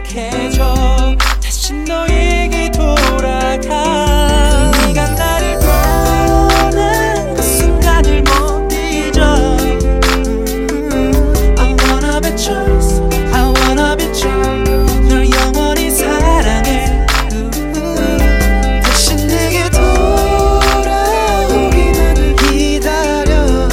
약해져 다시 너에게 돌아가. 네가 나를 떠난 그 순간을 못 잊어. I wanna be choice, I wanna be true. 널 영원히 사랑해. 다시 내게 돌아오기만을 기다려.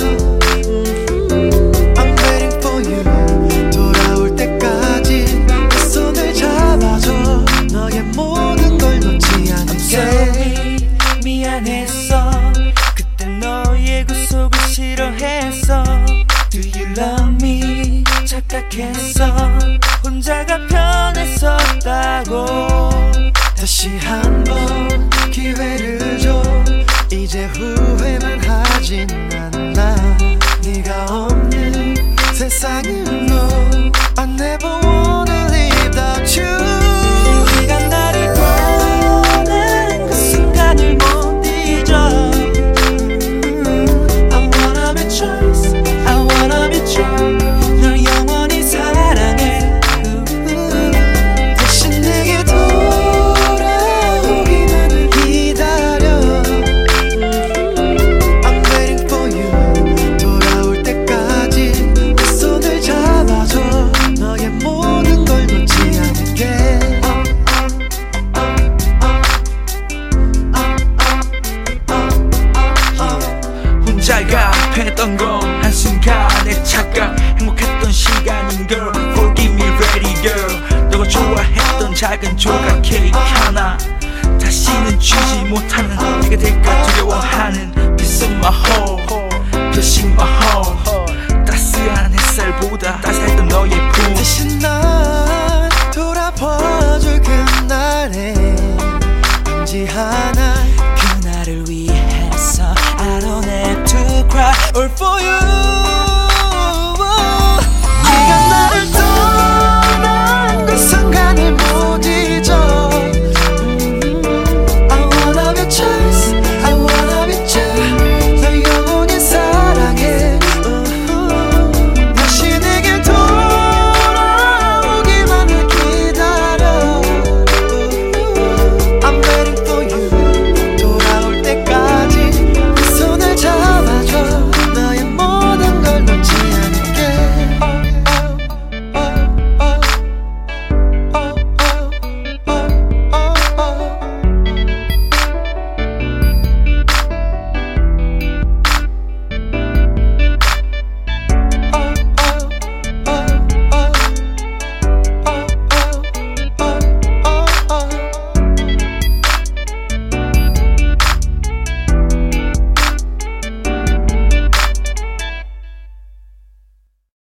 I'm waiting for you. 돌아올 때까지 내 손을 잡아줘. 너의 모든 걸 놓지 않을게. I'm sorry, 미안했어. 그때 너의 구속을 싫어했어. Do you love me? 착각했어. 혼자가 편했었다고. 다시 한번 기회를 줘. 이제 후회만 하진 않아. 네가 없는 세상은 no. I never wanna live without you. 네가 나를 떠난 그 순간을 못 잊어. I wanna be choice, I wanna be true. 널 영원히 사랑해. 다시 내게 돌아오기만을 기다려. I'm waiting for you. 돌아올 때까지 내 손을 잡아줘. 너의 모든 걸 놓지 않을게. 혼자가 했던 건 한순간의 착각. 행복했던 시간인 girl. Forgive me ready girl. 너가 좋아했던 작은 조각 케이크 하나 다시는 주지 못하는 내가 될까 두려워하는 Piece of my heart, Piece of my heart. 따스한 햇살보다 따스했던 너의 품. 다시 날 돌아봐줄 그날에 편지 하나. 그날을 위해서 I don't have to cry all for you.